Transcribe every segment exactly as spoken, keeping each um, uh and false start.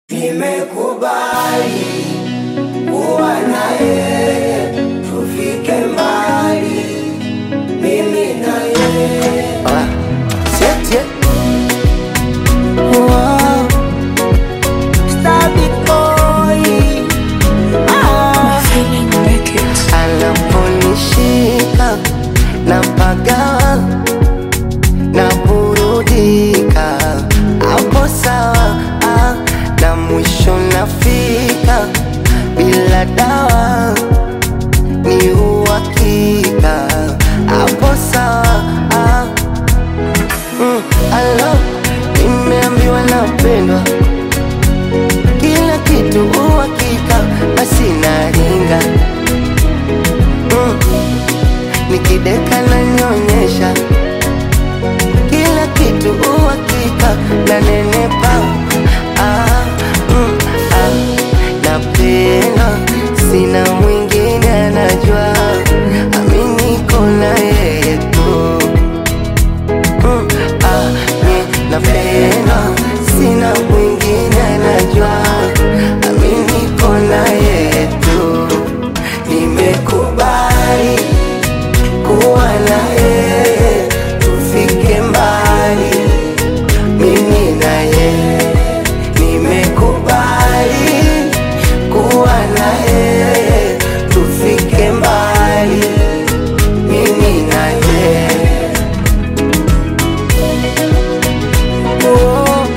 Nimekubali kuwa na yeye, tufike mbali, mimi na yeye. Ah, siete. Wow. Star big boy. Ah. Anaponishika na pagawa na burudika, hapo sawa. Ah, na mwisho nafika bila dawa, ni uhakika, hapo sawa. Ah, mm, alo, nimeambiwa napendwa, kila kitu uhakika, basi naringa. mm, Nikideka na nyonyesha, kila kitu uhakika, na nenepa. Ah, mm, ah, napenda, sina mwingine anajua, amini niko na yeye tu. mm, ah, ni napenda, sina mwingine anajua, amini niko na yeye tu. Nimekubali kuwa na yeye, tufike mbali, mimi na yeye. Nimekubali kuwa na yeye, tufike mbali, mimi na yeye. Oh,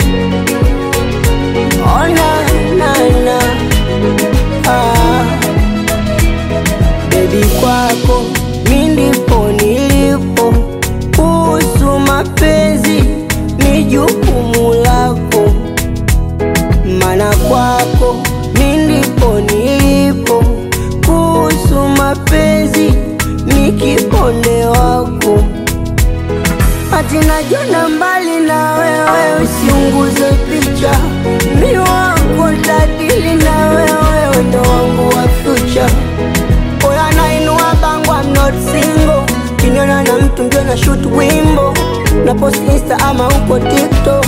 oh na na na. Ah, baby kwako mimi ndipo nilipo, kuhusu mapenzi ni jukumu lako, maana kwako mimi ndipo nilipo, kuhusu mapenzi ni kiponde wako. Ati najiona mbali na wewe, usiunguze picha, mi wako tadili na wewe, ndo wangu wa future. Oya nainua bangu, I'm not single, kinyona na mtu ndio na shoot wimbo, na post Insta ama uko TikTok.